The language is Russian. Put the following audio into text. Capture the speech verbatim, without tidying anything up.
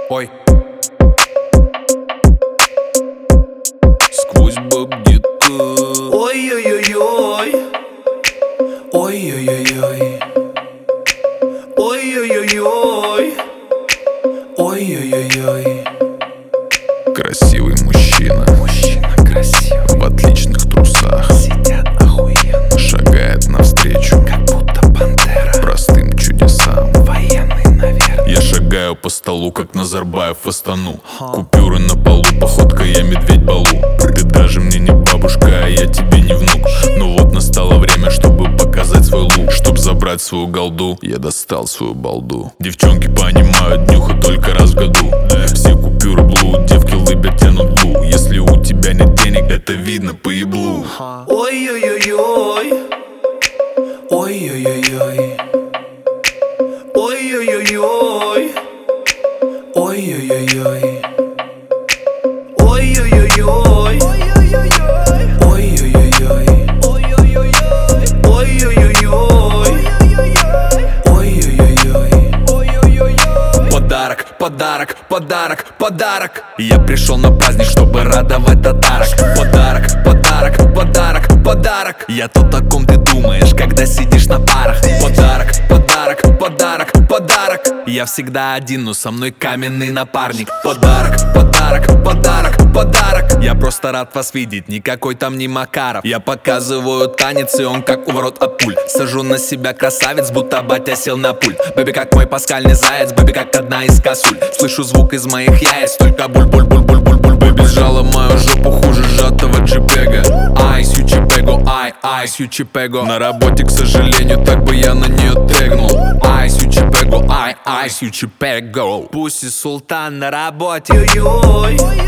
ой. Сквозь баб где-то. Ой-ой-ой-ой. Ой-ой-ой-ой. Ой-ой-ой-ой. Ой-ой-ой-ой. Красивый мужчина, Мужчина красивый, в отличных трусах, сидят охуенно, шагает навстречу как будто пантера, простым чудесам. военный, наверное. Я шагаю по столу, как Назарбаев в Астану. Купюры на полу, походка я медведь Балу. Ты даже мне не бабушка, а я тебе не внук. Но вот настало время, чтобы показать свой лук. Чтоб забрать свою голду, я достал свою балду. Девчонки понимают, днюха только раз в году. Все купюры блуд, девки лыбят, тянут глу. Если у тебя нет денег, это видно по еблу. Ой-ой-ой-ой. Ой-ой-ой-ой. Ой-ой-ой-ой. Ой-ой-ой-ой. Ой-ой-ой-ой. Ой-ой-ой-ой. Ой-ой-ой-ой. Подарок, подарок, подарок, подарок. Я пришел на праздник, чтобы радовать татарок. Подарок, подарок, подарок, подарок. Я тот, о ком ты думаешь, когда сидишь на парах. Подарок, подарок, подарок, подарок. Я всегда один, но со мной каменный напарник. Подарок, подарок, подарок, подарок. Я просто рад вас видеть, никакой там не Макаров. Я показываю танец, и он как у ворот от пуль. Сажу на себя красавец, будто батя сел на пульт. Бэби как мой паскальный заяц, бэби как одна из косуль. Слышу звук из моих яиц, только буль-буль-буль-буль-буль-буль. Бэби сжала мою жопу хуже сжатого джипега. Айс, ю чипего, ай, айс, ю чипего. На работе, к сожалению, так бы я на нее тегнул. Айс, ю чипего, ай, айс, ю чипего. Пусть и султан на работе. Ой-ой-ой.